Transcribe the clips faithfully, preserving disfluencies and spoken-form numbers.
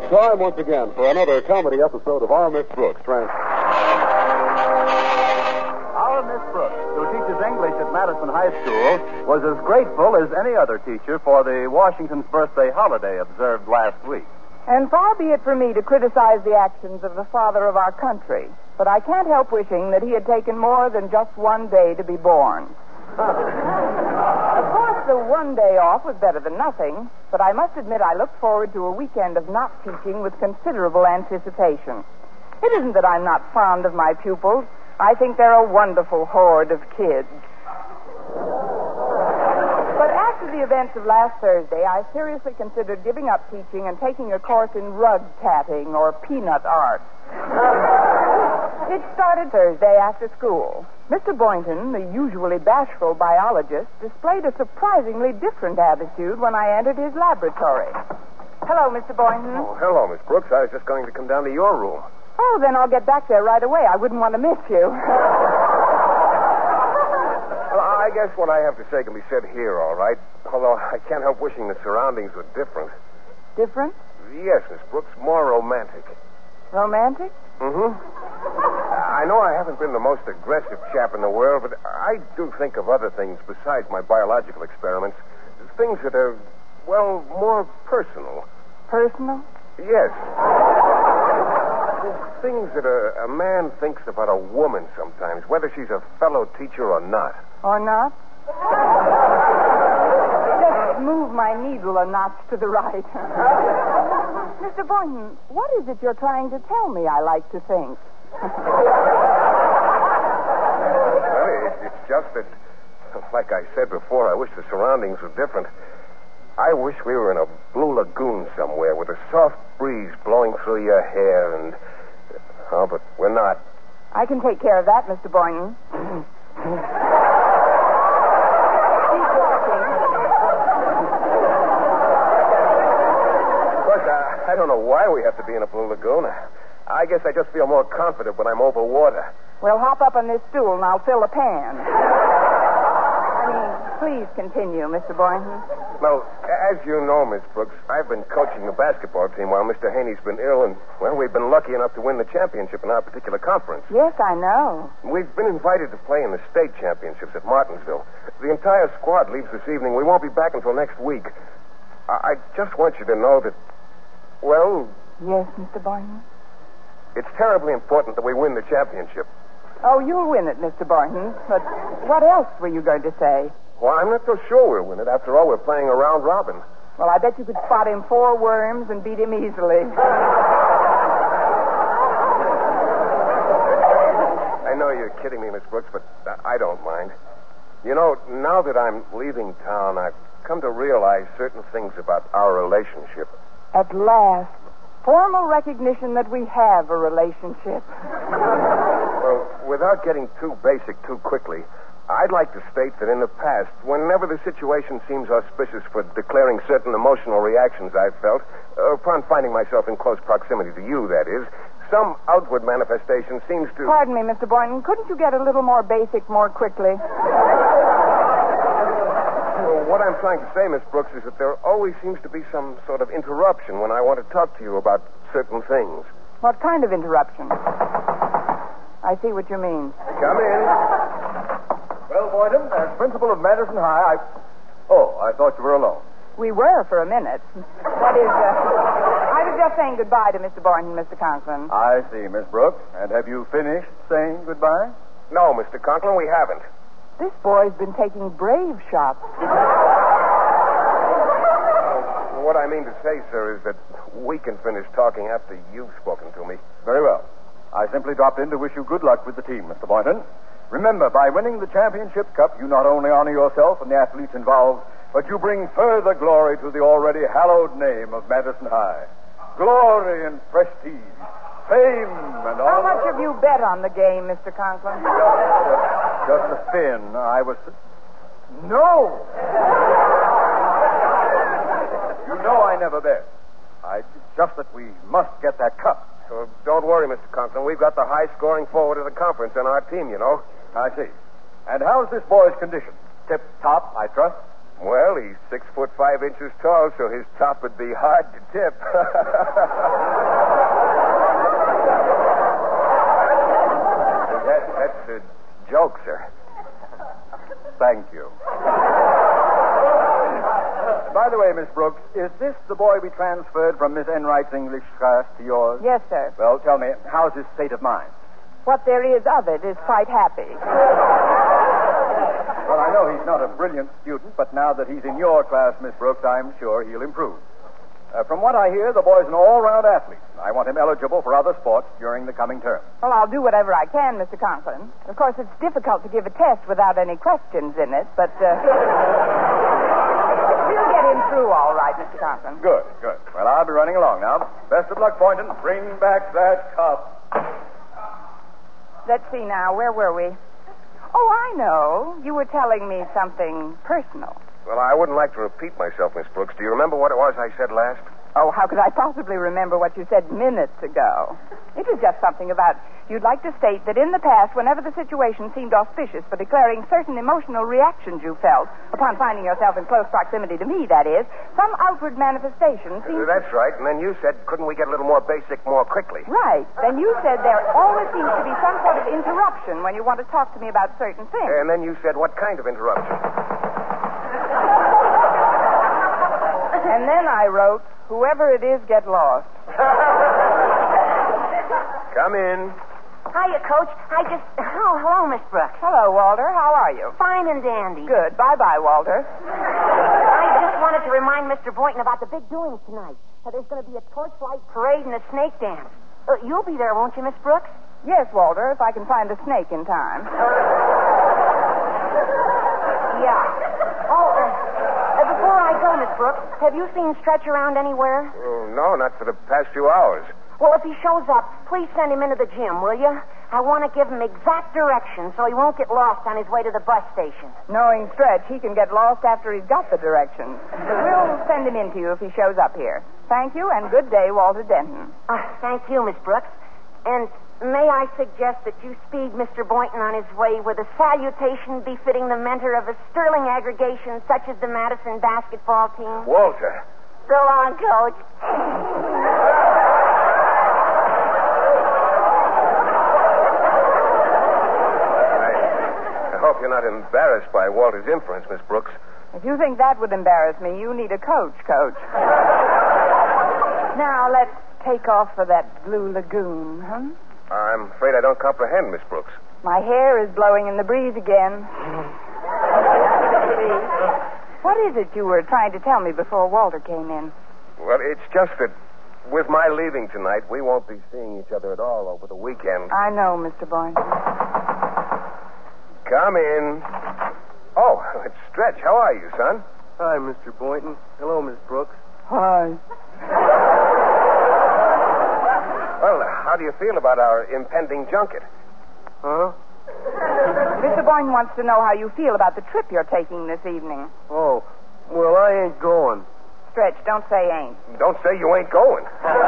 It's time once again for another comedy episode of Our Miss Brooks. Trans- Our Miss Brooks, who teaches English at Madison High School, was as grateful as any other teacher for the Washington's birthday holiday observed last week. And far be it from me to criticize the actions of the father of our country, but I can't help wishing that he had taken more than just one day to be born. Of course, the one day off was better than nothing, but I must admit I looked forward to a weekend of not teaching with considerable anticipation. It isn't that I'm not fond of my pupils. I think they're a wonderful horde of kids. But after the events of last Thursday, I seriously considered giving up teaching and taking a course in rug tatting or peanut art. It started Thursday after school. Mister Boynton, the usually bashful biologist, displayed a surprisingly different attitude when I entered his laboratory. Hello, Mister Boynton. Oh, hello, Miss Brooks. I was just going to come down to your room. Oh, then I'll get back there right away. I wouldn't want to miss you. Well, I guess what I have to say can be said here, all right. Although I can't help wishing the surroundings were different. Different? Yes, Miss Brooks, more romantic. Romantic? Mm-hmm. I know I haven't been the most aggressive chap in the world, but I do think of other things besides my biological experiments. Things that are, well, more personal. Personal? Yes. Things that a, a man thinks about a woman sometimes, whether she's a fellow teacher or not. Or not? Just move my needle a notch to the right. Mister Boynton, what is it you're trying to tell me I like to think? Well, it, it's just that, like I said before, I wish the surroundings were different. I wish we were in a blue lagoon somewhere with a soft breeze blowing through your hair and... Oh, but we're not. I can take care of that, Mister Boynton. Keep walking. Of course, I, I don't know why we have to be in a blue lagoon. I guess I just feel more confident when I'm over water. Well, hop up on this stool and I'll fill a pan. I mean, please continue, Mister Boynton. Well, as you know, Miss Brooks, I've been coaching the basketball team while Mister Haney's been ill, and, well, we've been lucky enough to win the championship in our particular conference. Yes, I know. We've been invited to play in the state championships at Martinsville. The entire squad leaves this evening. We won't be back until next week. I, I just want you to know that, well... Yes, Mister Boynton? It's terribly important that we win the championship. Oh, you'll win it, Mister Boynton. But what else were you going to say? Well, I'm not so sure we'll win it. After all, we're playing a round robin. Well, I bet you could spot him four worms and beat him easily. I know you're kidding me, Miss Brooks, but I don't mind. You know, now that I'm leaving town, I've come to realize certain things about our relationship. At last. Formal recognition that we have a relationship. Well, without getting too basic too quickly, I'd like to state that in the past, whenever the situation seems auspicious for declaring certain emotional reactions I've felt, uh, upon finding myself in close proximity to you, that is, some outward manifestation seems to... Pardon me, Mister Boynton. Couldn't you get a little more basic more quickly? Well, what I'm trying to say, Miss Brooks, is that there always seems to be some sort of interruption when I want to talk to you about certain things. What kind of interruption? I see what you mean. Come in. Well, Boynton, as principal of Madison High, I... Oh, I thought you were alone. We were for a minute. That is, uh, I was just saying goodbye to Mister Boynton, Mister Conklin. I see, Miss Brooks. And have you finished saying goodbye? No, Mister Conklin, we haven't. This boy's been taking brave shots. What I mean to say, sir, is that we can finish talking after you've spoken to me. Very well. I simply dropped in to wish you good luck with the team, Mister Boynton. Remember, by winning the championship cup, you not only honor yourself and the athletes involved, but you bring further glory to the already hallowed name of Madison High. Glory and prestige, fame and honor. How much have you bet on the game, Mister Conklin? Just a spin. I was... No! You know I never bet. I... It's just that we must get that cup. So don't worry, Mister Conklin. We've got the high-scoring forward of the conference on our team, you know. I see. And how's this boy's condition? Tip-top, I trust? Well, he's six foot five inches tall, so his top would be hard to tip. that, that's a joke, sir. Thank you. By the way, Miss Brooks, is this the boy we transferred from Miss Enright's English class to yours? Yes, sir. Well, tell me, how's his state of mind? What there is of it is quite happy. Well, I know he's not a brilliant student, but now that he's in your class, Miss Brooks, I'm sure he'll improve. Uh, from what I hear, the boy's an all-round athlete. I want him eligible for other sports during the coming term. Well, I'll do whatever I can, Mister Conklin. Of course, it's difficult to give a test without any questions in it, but uh, we'll get him through all right, Mister Conklin. Good, good. Well, I'll be running along now. Best of luck, Boynton. Bring back that cup. Let's see now. Where were we? Oh, I know. You were telling me something personal. Well, I wouldn't like to repeat myself, Miss Brooks. Do you remember what it was I said last? Oh, how could I possibly remember what you said minutes ago? It was just something about you'd like to state that in the past, whenever the situation seemed auspicious for declaring certain emotional reactions you felt upon finding yourself in close proximity to me, that is, some outward manifestation seemed... Uh, that's right. And then you said, couldn't we get a little more basic more quickly? Right. Then you said there always seems to be some sort of interruption when you want to talk to me about certain things. And then you said, what kind of interruption? And then I wrote, whoever it is, get lost. Come in. Hiya, Coach. I just... Oh, hello, Miss Brooks. Hello, Walter. How are you? Fine and dandy. Good. Bye-bye, Walter. I just wanted to remind Mister Boynton about the big doings tonight. Uh, there's going to be a torchlight parade and a snake dance. Uh, you'll be there, won't you, Miss Brooks? Yes, Walter, if I can find a snake in time. Yeah. Oh, uh, uh, before I go, Miss Brooks, have you seen Stretch around anywhere? Oh, no, not for the past few hours. Well, if he shows up, please send him into the gym, will you? I want to give him exact directions so he won't get lost on his way to the bus station. Knowing Stretch, he can get lost after he's got the directions. We'll send him in to you if he shows up here. Thank you, and good day, Walter Denton. Uh, thank you, Miss Brooks. And may I suggest that you speed Mister Boynton on his way with a salutation befitting the mentor of a sterling aggregation such as the Madison basketball team? Walter. So long, Coach. I hope you're not embarrassed by Walter's inference, Miss Brooks. If you think that would embarrass me, you need a coach, Coach. Now, let's take off for that Blue Lagoon, huh? I'm afraid I don't comprehend, Miss Brooks. My hair is blowing in the breeze again. What is it you were trying to tell me before Walter came in? Well, it's just that with my leaving tonight, we won't be seeing each other at all over the weekend. I know, Mister Boynton. Come in. Oh, it's Stretch. How are you, son? Hi, Mister Boynton. Hello, Miss Brooks. Hi. Well, how do you feel about our impending junket? Huh? Mister Boynton wants to know how you feel about the trip you're taking this evening. Oh, well, I ain't going. Stretch, don't say ain't. Don't say you ain't going.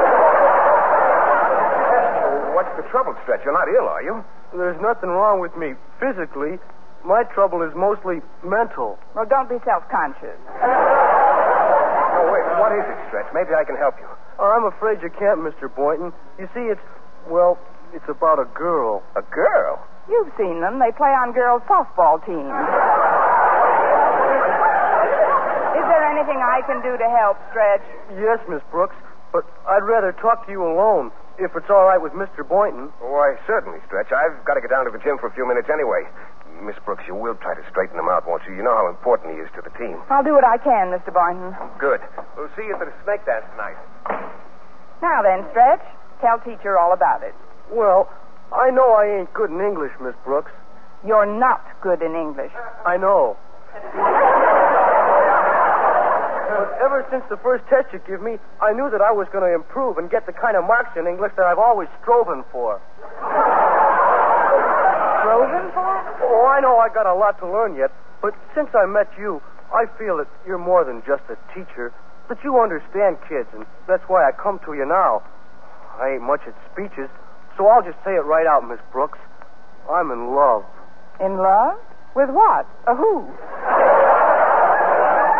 What's the trouble, Stretch? You're not ill, are you? There's nothing wrong with me physically. My trouble is mostly mental. Well, don't be self-conscious. Oh, wait, what is it, Stretch? Maybe I can help you. Oh, I'm afraid you can't, Mister Boynton. You see, it's, well, it's about a girl. A girl? You've seen them. They play on girls' softball teams. Is there anything I can do to help, Stretch? Yes, Miss Brooks, but I'd rather talk to you alone, if it's all right with Mister Boynton. Why, certainly, Stretch. I've got to get down to the gym for a few minutes anyway. Miss Brooks, you will try to straighten him out, won't you? You know how important he is to the team. I'll do what I can, Mister Boynton. Good. We'll see you at the snake dance tonight. Now then, Stretch, tell teacher all about it. Well, I know I ain't good in English, Miss Brooks. You're not good in English. I know. But ever since the first test you give me, I knew that I was going to improve and get the kind of marks in English that I've always striven for. Striven for? Oh, I know I got a lot to learn yet, but since I met you, I feel that you're more than just a teacher, that you understand kids, and that's why I come to you now. I ain't much at speeches, so I'll just say it right out, Miss Brooks. I'm in love. In love? With what? A who?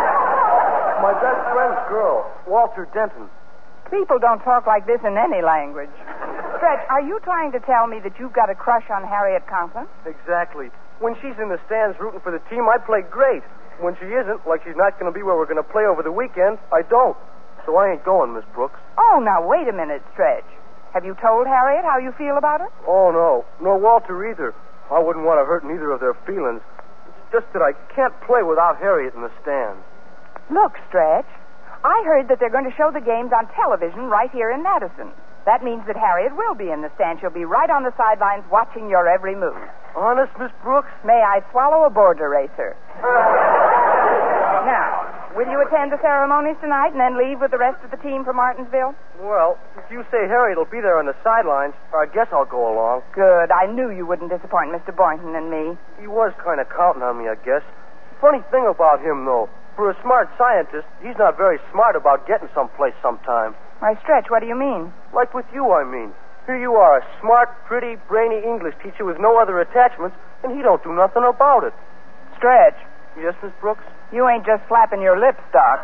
My best friend's girl, Walter Denton. People don't talk like this in any language. Stretch, are you trying to tell me that you've got a crush on Harriet Conklin? Exactly. When she's in the stands rooting for the team, I play great. When she isn't, like she's not going to be where we're going to play over the weekend, I don't. So I ain't going, Miss Brooks. Oh, now, wait a minute, Stretch. Have you told Harriet how you feel about her? Oh, no. Nor Walter either. I wouldn't want to hurt neither of their feelings. It's just that I can't play without Harriet in the stands. Look, Stretch, I heard that they're going to show the games on television right here in Madison. That means that Harriet will be in the stand. She'll be right on the sidelines watching your every move. Honest, Miss Brooks? May I swallow a border racer? Now, will you attend the ceremonies tonight and then leave with the rest of the team for Martinsville? Well, if you say Harriet will be there on the sidelines, I guess I'll go along. Good. I knew you wouldn't disappoint Mister Boynton and me. He was kind of counting on me, I guess. Funny thing about him, though, for a smart scientist, he's not very smart about getting someplace sometime. Why, Stretch, what do you mean? Like with you, I mean. Here you are, a smart, pretty, brainy English teacher with no other attachments, and he don't do nothing about it. Stretch. Yes, Miss Brooks? You ain't just flapping your lips, Doc.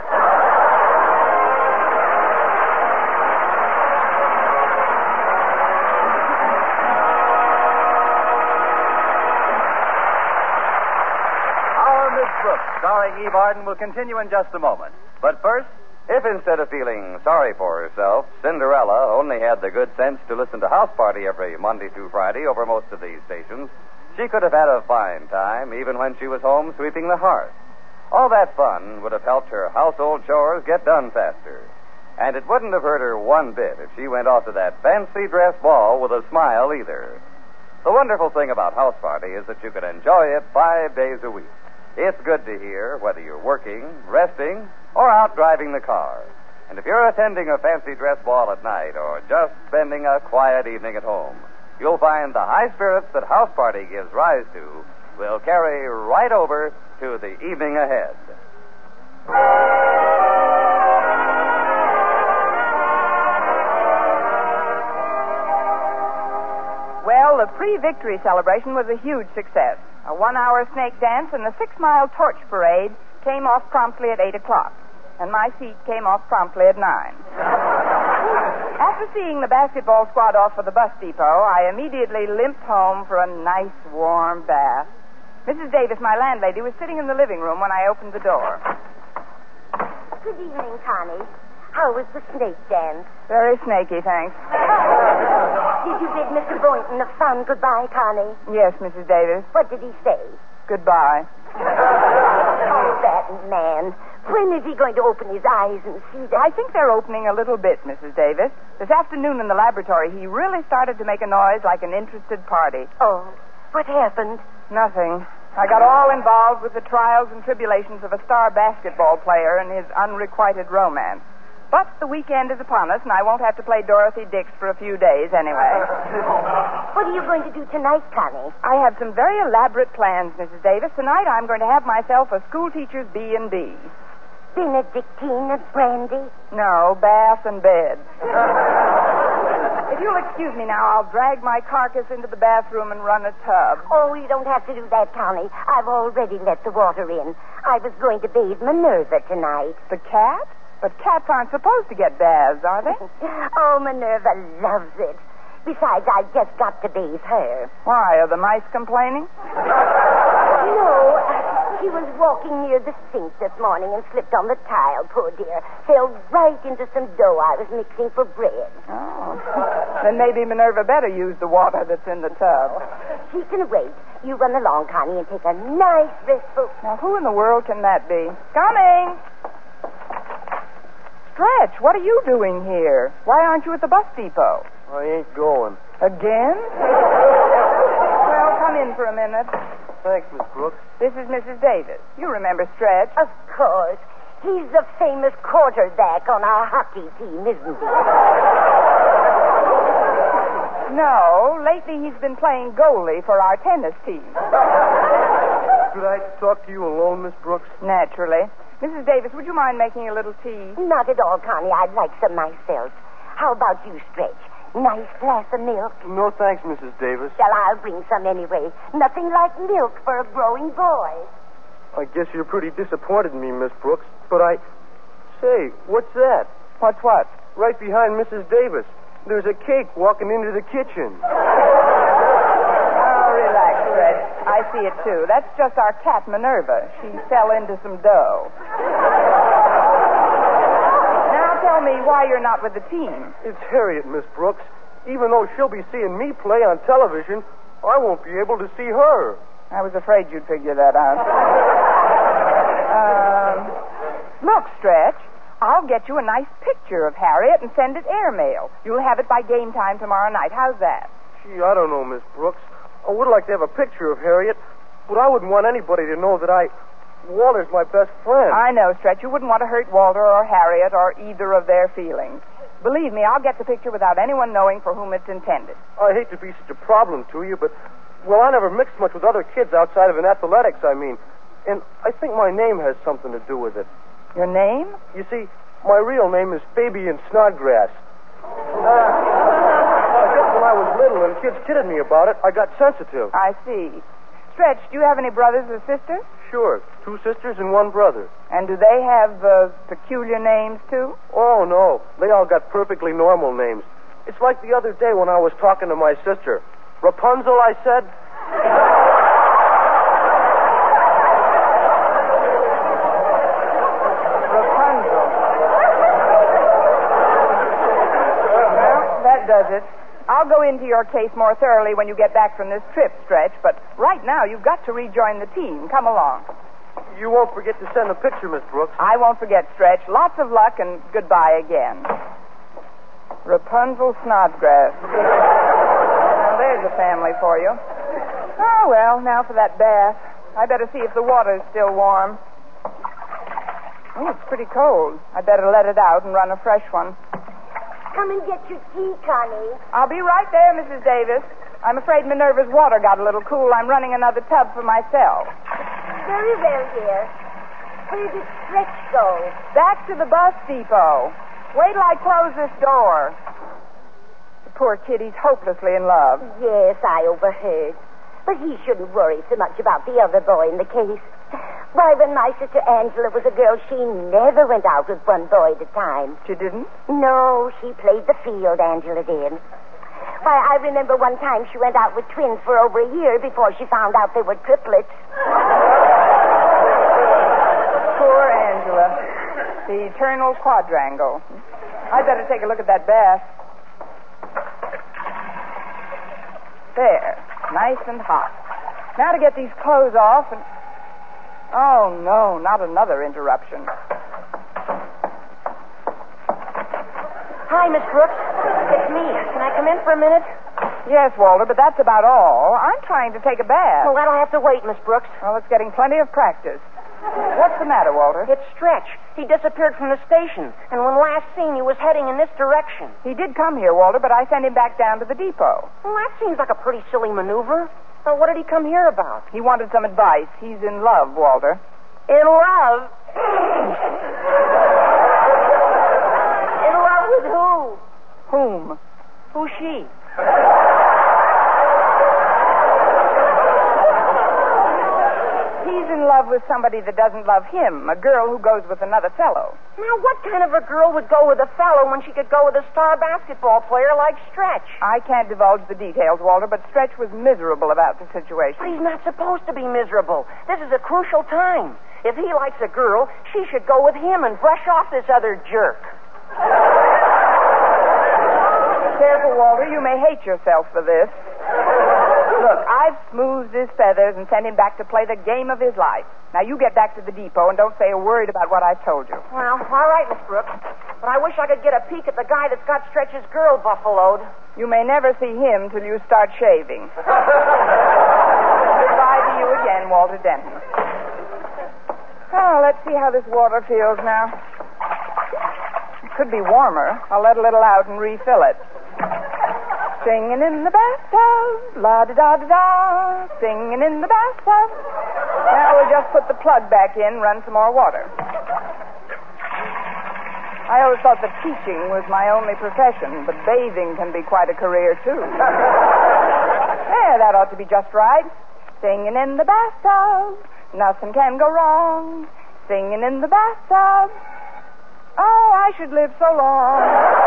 Our Miss Brooks, starring Eve Arden, will continue in just a moment. But first, if instead of feeling sorry for herself, Cinderella only had the good sense to listen to House Party every Monday through Friday over most of these stations, she could have had a fine time even when she was home sweeping the hearth. All that fun would have helped her household chores get done faster. And it wouldn't have hurt her one bit if she went off to that fancy dress ball with a smile either. The wonderful thing about House Party is that you can enjoy it five days a week. It's good to hear whether you're working, resting, or out driving the car. And if you're attending a fancy dress ball at night or just spending a quiet evening at home, you'll find the high spirits that House Party gives rise to will carry right over to the evening ahead. Well, the pre-victory celebration was a huge success. A one-hour snake dance and the six-mile torch parade came off promptly at eight o'clock, and my seat came off promptly at nine. After seeing the basketball squad off for the bus depot, I immediately limped home for a nice, warm bath. Missus Davis, my landlady, was sitting in the living room when I opened the door. Good evening, Connie. How was the snake dance? Very snaky, thanks. Did you bid Mister Boynton a fond goodbye, Connie? Yes, Missus Davis. What did he say? Goodbye. Oh, that man. When is he going to open his eyes and see that? I think they're opening a little bit, Missus Davis. This afternoon in the laboratory, he really started to make a noise like an interested party. Oh, what happened? Nothing. I got all involved with the trials and tribulations of a star basketball player and his unrequited romance. But the weekend is upon us, and I won't have to play Dorothy Dix for a few days anyway. What are you going to do tonight, Connie? I have some very elaborate plans, Missus Davis. Tonight I'm going to have myself a schoolteacher's B and B. Benedictine and brandy? No, bath and bed. If you'll excuse me now, I'll drag my carcass into the bathroom and run a tub. Oh, you don't have to do that, Connie. I've already let the water in. I was going to bathe Minerva tonight. The cat? But cats aren't supposed to get baths, are they? Oh, Minerva loves it. Besides, I just got to bathe her. Why, are the mice complaining? No, she was walking near the sink this morning and slipped on the tile, poor dear. Fell right into some dough I was mixing for bread. Oh. Then maybe Minerva better use the water that's in the tub. She can wait. You run along, Connie, and take a nice restful... Now, who in the world can that be? Coming! Stretch, what are you doing here? Why aren't you at the bus depot? I ain't going. Again? Well, come in for a minute. Thanks, Miss Brooks. This is Missus Davis. You remember Stretch. Of course. He's the famous quarterback on our hockey team, isn't he? No, lately he's been playing goalie for our tennis team. Could I talk to you alone, Miss Brooks? Naturally. Missus Davis, would you mind making a little tea? Not at all, Connie. I'd like some myself. How about you, Stretch? Nice glass of milk? No, thanks, Missus Davis. Well, I'll bring some anyway. Nothing like milk for a growing boy. I guess you're pretty disappointed in me, Miss Brooks, but I... Say, what's that? What's what? Right behind Missus Davis. There's a cake walking into the kitchen. Oh, relax, Fred. I see it, too. That's just our cat, Minerva. She fell into some dough. Now tell me why you're not with the team. It's Harriet, Miss Brooks. Even though she'll be seeing me play on television, I won't be able to see her. I was afraid you'd figure that out. um, look, Stretch, I'll get you a nice picture of Harriet and send it airmail. You'll have it by game time tomorrow night. How's that? Gee, I don't know, Miss Brooks. I would like to have a picture of Harriet, but I wouldn't want anybody to know that I... Walter's my best friend. I know, Stretch. You wouldn't want to hurt Walter or Harriet or either of their feelings. Believe me, I'll get the picture without anyone knowing for whom it's intended. I hate to be such a problem to you, but, well, I never mixed much with other kids outside of in athletics, I mean. And I think my name has something to do with it. Your name? You see, my real name is Fabian Snodgrass. Uh, I guess when I was little and kids kidded me about it, I got sensitive. I see. Stretch, do you have any brothers or sisters? Sure. Two sisters and one brother. And do they have uh, peculiar names, too? Oh, no. They all got perfectly normal names. It's like the other day when I was talking to my sister. Rapunzel, I said. Rapunzel. Well, that does it. I'll go into your case more thoroughly when you get back from this trip, Stretch, but right now you've got to rejoin the team. Come along. You won't forget to send a picture, Miss Brooks. I won't forget, Stretch. Lots of luck and goodbye again. Rapunzel Snodgrass. Well, there's a family for you. Oh, well, now for that bath. I better see if the water's still warm. Oh, it's pretty cold. I better let it out and run a fresh one. Come and get your tea, Connie. I'll be right there, Missus Davis. I'm afraid Minerva's water got a little cool. I'm running another tub for myself. Very well, dear. Where did Stretch go? Back to the bus depot. Wait till I close this door. The poor kid, he's hopelessly in love. Yes, I overheard. But he shouldn't worry so much about the other boy in the case. Why, when my sister Angela was a girl, she never went out with one boy at a time. She didn't? No, she played the field, Angela did. Why, I remember one time she went out with twins for over a year before she found out they were triplets. Poor Angela. The eternal quadrangle. I'd better take a look at that bath. There. Nice and hot. Now to get these clothes off and... Oh, no, not another interruption. Hi, Miss Brooks. It's me. Can I come in for a minute? Yes, Walter, but that's about all. I'm trying to take a bath. Well, that'll have to wait, Miss Brooks. Well, it's getting plenty of practice. What's the matter, Walter? It's Stretch. He disappeared from the station, and when last seen, he was heading in this direction. He did come here, Walter, but I sent him back down to the depot. Well, that seems like a pretty silly maneuver. So what did he come here about? He wanted some advice. He's in love, Walter. In love? In love with who? Whom? Who's she? He's in love with somebody that doesn't love him, a girl who goes with another fellow. Now, what kind of a girl would go with a fellow when she could go with a star basketball player like Stretch? I can't divulge the details, Walter, but Stretch was miserable about the situation. But he's not supposed to be miserable. This is a crucial time. If he likes a girl, she should go with him and brush off this other jerk. Careful, Walter. You may hate yourself for this. Look, I've smoothed his feathers and sent him back to play the game of his life. Now, you get back to the depot and don't say a word about what I've told you. Well, all right, Miss Brooks. But I wish I could get a peek at the guy that's got Stretch's girl buffaloed. You may never see him till you start shaving. Goodbye to you again, Walter Denton. Oh, let's see how this water feels now. It could be warmer. I'll let a little out and refill it. Singing in the bathtub, la-da-da-da-da, singing in the bathtub. Now we'll just put the plug back in, run some more water. I always thought that teaching was my only profession, but bathing can be quite a career, too. There, that ought to be just right. Singing in the bathtub, nothing can go wrong. Singing in the bathtub. Oh, I should live so long.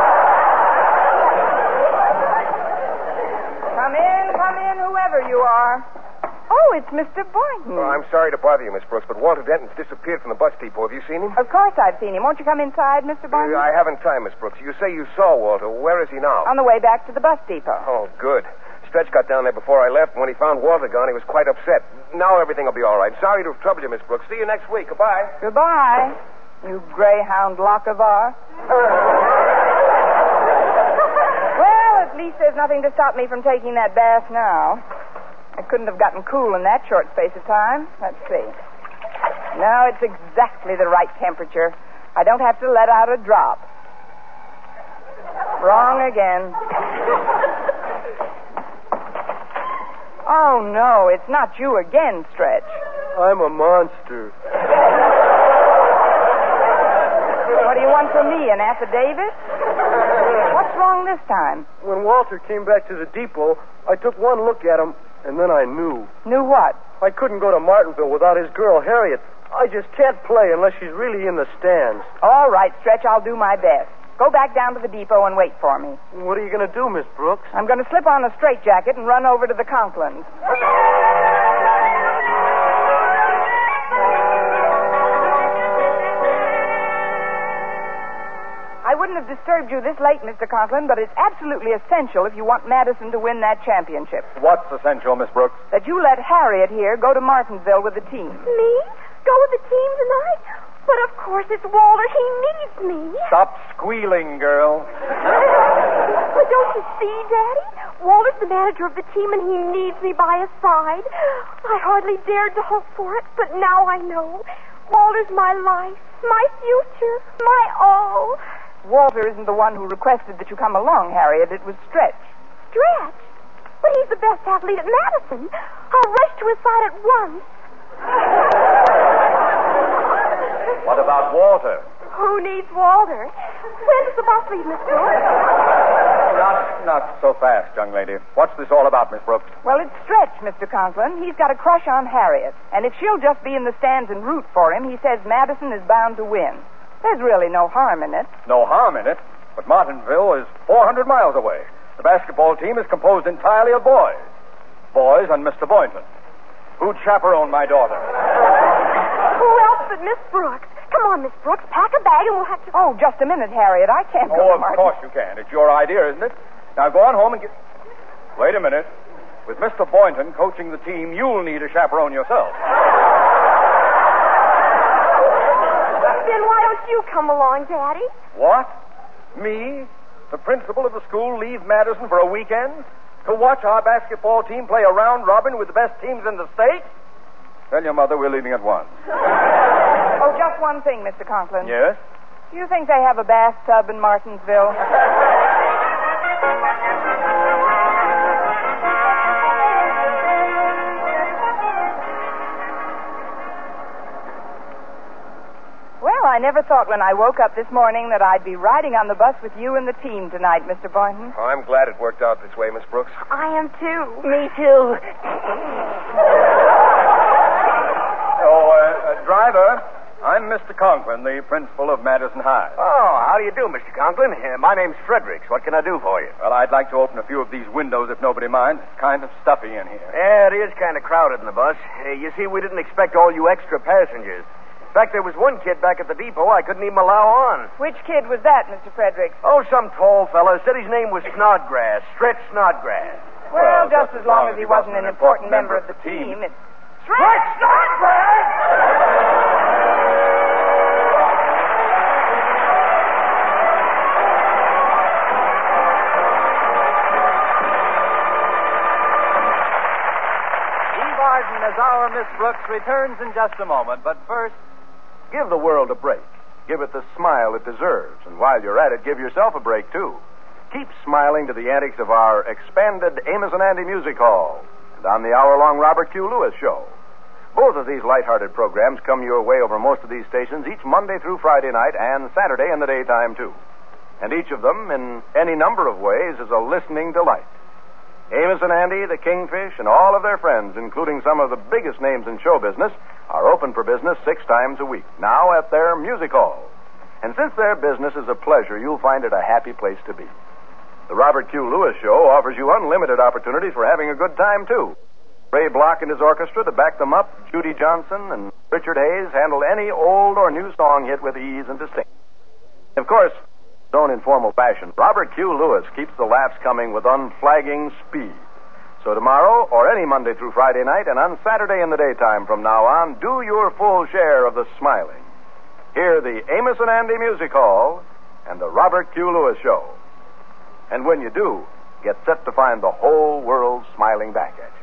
Come in, come in, whoever you are. Oh, it's Mister Boynton. Oh, I'm sorry to bother you, Miss Brooks, but Walter Denton's disappeared from the bus depot. Have you seen him? Of course I've seen him. Won't you come inside, Mister Boynton? Uh, I haven't time, Miss Brooks. You say you saw Walter. Where is he now? On the way back to the bus depot. Oh, good. Stretch got down there before I left, and when he found Walter gone, he was quite upset. Now everything will be all right. Sorry to have troubled you, Miss Brooks. See you next week. Goodbye. Goodbye, you greyhound Lochinvar. Well, at least there's nothing to stop me from taking that bath now. I couldn't have gotten cool in that short space of time. Let's see. No, it's exactly the right temperature. I don't have to let out a drop. Wrong again. Oh, no, it's not you again, Stretch. I'm a monster. What do you want from me, an affidavit? What's wrong this time? When Walter came back to the depot, I took one look at him, and then I knew. Knew what? I couldn't go to Martinville without his girl, Harriet. I just can't play unless she's really in the stands. All right, Stretch, I'll do my best. Go back down to the depot and wait for me. What are you going to do, Miss Brooks? I'm going to slip on a straitjacket and run over to the Conklins. I wouldn't have disturbed you this late, Mister Conklin, but it's absolutely essential if you want Madison to win that championship. What's essential, Miss Brooks? That you let Harriet here go to Martinsville with the team. Me? Go with the team tonight? But of course it's Walter. He needs me. Stop squealing, girl. But don't you see, Daddy? Walter's the manager of the team, and he needs me by his side. I hardly dared to hope for it, but now I know. Walter's my life, my future, my all. Walter isn't the one who requested that you come along, Harriet. It was Stretch. Stretch? But he's the best athlete at Madison. I'll rush to his side at once. What about Walter? Who needs Walter? When does the bus leave, Miss Brooks? Not, not so fast, young lady. What's this all about, Miss Brooks? Well, it's Stretch, Mister Conklin. He's got a crush on Harriet. And if she'll just be in the stands and root for him, he says Madison is bound to win. There's really no harm in it. No harm in it, but Martinsville is four hundred miles away. The basketball team is composed entirely of boys. Boys and Mister Boynton. Who'd chaperone my daughter? Who else but Miss Brooks? Come on, Miss Brooks, pack a bag and we'll have to... Oh, just a minute, Harriet. I can't go Oh, to of Martin. course you can. It's your idea, isn't it? Now go on home and get... Wait a minute. With Mister Boynton coaching the team, you'll need a chaperone yourself. Then why don't you come along, Daddy? What? Me? The principal of the school leave Madison for a weekend? To watch our basketball team play a round robin with the best teams in the state? Tell your mother we're leaving at once. Oh, just one thing, Mister Conklin. Yes? Do you think they have a bathtub in Martinsville? Well, I never thought when I woke up this morning that I'd be riding on the bus with you and the team tonight, Mister Boynton. Oh, I'm glad it worked out this way, Miss Brooks. I am too. Me too. Oh, uh, uh, driver, I'm Mister Conklin, the principal of Madison High. Oh, how do you do, Mister Conklin? Uh, my name's Fredericks. What can I do for you? Well, I'd like to open a few of these windows if nobody minds. It's kind of stuffy in here. Yeah, it is kind of crowded in the bus. Uh, you see, we didn't expect all you extra passengers. In fact, there was one kid back at the depot I couldn't even allow on. Which kid was that, Mister Fredericks? Oh, some tall fella said his name was Snodgrass, Stretch Snodgrass. Well, just as long as he wasn't an important member of the team, it's... Stretch Snodgrass! As our Miss Brooks returns in just a moment. But first, give the world a break. Give it the smile it deserves. And while you're at it, give yourself a break, too. Keep smiling to the antics of our expanded Amos and Andy Music Hall and on the hour-long Robert Q. Lewis Show. Both of these lighthearted programs come your way over most of these stations each Monday through Friday night and Saturday in the daytime, too. And each of them, in any number of ways, is a listening delight. Amos and Andy, the Kingfish, and all of their friends, including some of the biggest names in show business, are open for business six times a week, now at their music hall. And since their business is a pleasure, you'll find it a happy place to be. The Robert Q. Lewis Show offers you unlimited opportunities for having a good time, too. Ray Block and his orchestra to back them up, Judy Johnson and Richard Hayes handle any old or new song hit with ease and distinction. Of course, in his own informal fashion, Robert Q. Lewis keeps the laughs coming with unflagging speed. So tomorrow, or any Monday through Friday night, and on Saturday in the daytime from now on, do your full share of the smiling. Hear the Amos and Andy Music Hall and the Robert Q. Lewis Show. And when you do, get set to find the whole world smiling back at you.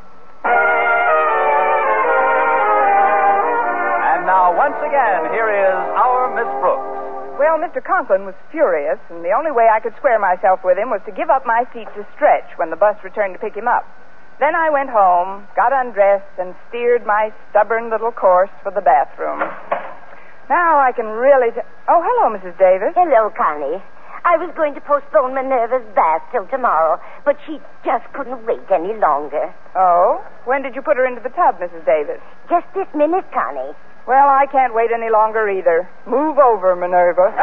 And now, once again, here is our Miss Brooks. Well, Mister Conklin was furious, and the only way I could square myself with him was to give up my seat to Stretch when the bus returned to pick him up. Then I went home, got undressed, and steered my stubborn little course for the bathroom. Now I can really... T- oh, hello, Missus Davis. Hello, Connie. I was going to postpone Minerva's bath till tomorrow, but she just couldn't wait any longer. Oh? When did you put her into the tub, Missus Davis? Just this minute, Connie. Well, I can't wait any longer either. Move over, Minerva.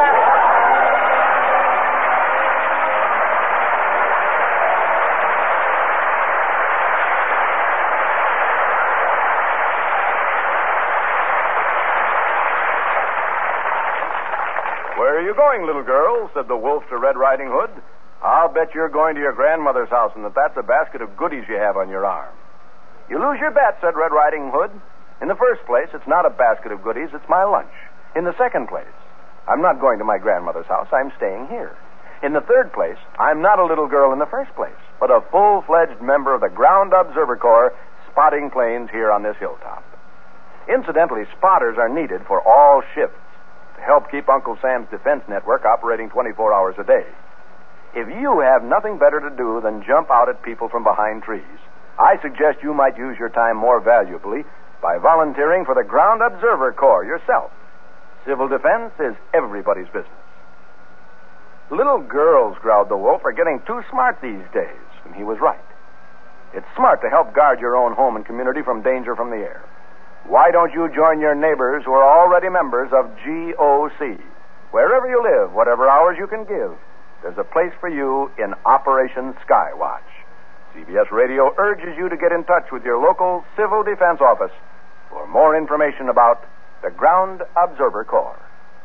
Where are you going, little girl? Said the wolf to Red Riding Hood. I'll bet you're going to your grandmother's house and that that's a basket of goodies you have on your arm. You lose your bet, said Red Riding Hood. In the first place, it's not a basket of goodies, it's my lunch. In the second place, I'm not going to my grandmother's house, I'm staying here. In the third place, I'm not a little girl in the first place, but a full-fledged member of the Ground Observer Corps spotting planes here on this hilltop. Incidentally, spotters are needed for all shifts to help keep Uncle Sam's defense network operating twenty-four hours a day. If you have nothing better to do than jump out at people from behind trees, I suggest you might use your time more valuably by volunteering for the Ground Observer Corps yourself. Civil defense is everybody's business. Little girls, growled the wolf, are getting too smart these days, and he was right. It's smart to help guard your own home and community from danger from the air. Why don't you join your neighbors who are already members of G O C? Wherever you live, whatever hours you can give, there's a place for you in Operation Skywatch. C B S Radio urges you to get in touch with your local Civil Defense Office for more information about the Ground Observer Corps.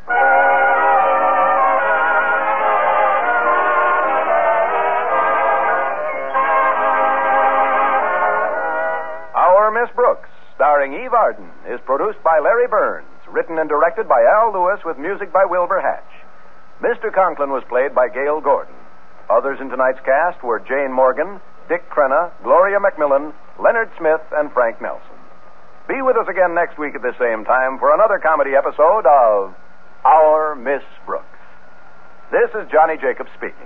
Our Miss Brooks, starring Eve Arden, is produced by Larry Burns, written and directed by Al Lewis with music by Wilbur Hatch. Mister Conklin was played by Gail Gordon. Others in tonight's cast were Jane Morgan, Dick Crenna, Gloria McMillan, Leonard Smith, and Frank Nelson. Be with us again next week at the same time for another comedy episode of Our Miss Brooks. This is Johnny Jacobs speaking.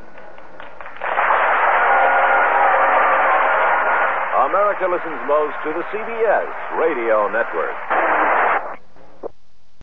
America listens most to the C B S Radio Network.